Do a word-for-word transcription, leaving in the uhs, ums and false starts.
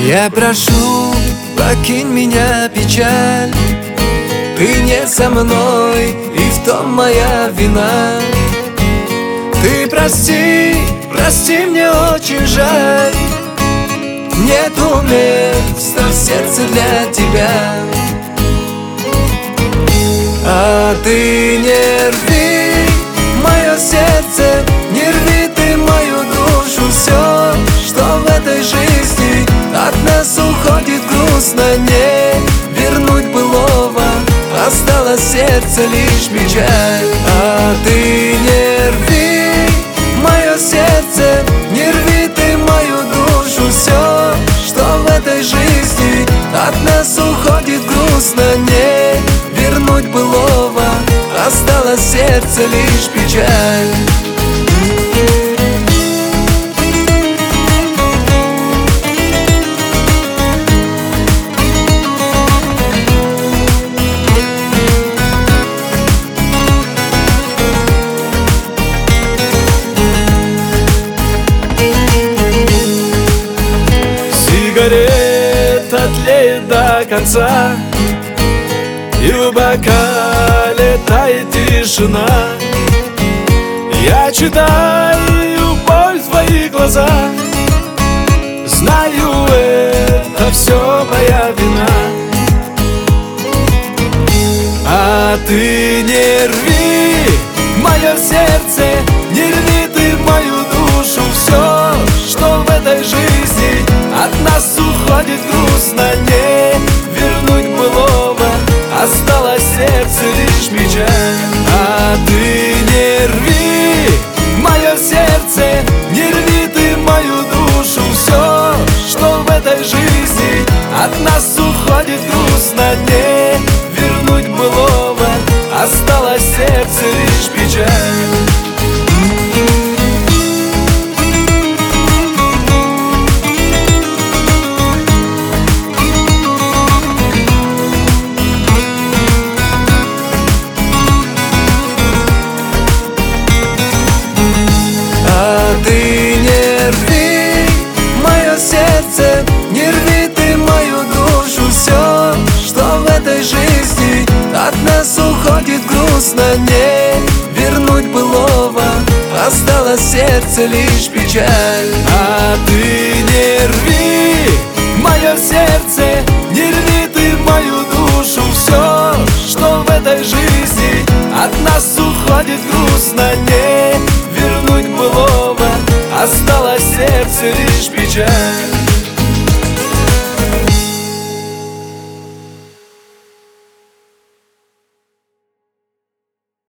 Я прошу, покинь меня, печаль. Ты не со мной, и в том моя вина. Ты прости, прости, мне очень жаль. Нету места в сердце для тебя. А ты не рви мое сердце, не рви ты мою душу. Все, что в этой жизни от нас уходит грустно, не вернуть былого. Осталось в сердце лишь печаль. А ты не рви мое сердце, не рви ты мою душу. Все, что в этой жизни от нас уходит грустно, не вернуть былого. Осталось в сердце лишь печаль. Сигарета тлеет до конца, и в бокале тает тишина. Я читаю боль в твоих глазах, знаю, это все моя вина. А ты не рви мое сердце, не рви ты мою душу. Все, что в этой жизни от нас уходит грустно, не вернуть былого. Осталось в сердце лишь печаль. А ты не рви мое сердце, не рви ты мою душу. Все, что в этой жизни от нас уходит грустно, не вернуть былого. Осталось в сердце лишь печаль. Ты не рви мое сердце, не рви ты мою душу. Все, что в этой жизни от нас уходит грустно, не вернуть былого. Осталось в сердце лишь печаль. А ты не рви мое сердце, не рви ты мою душу. Все, что в этой жизни от нас уходит грустно, не вернуть былого. Осталось в сердце лишь печаль.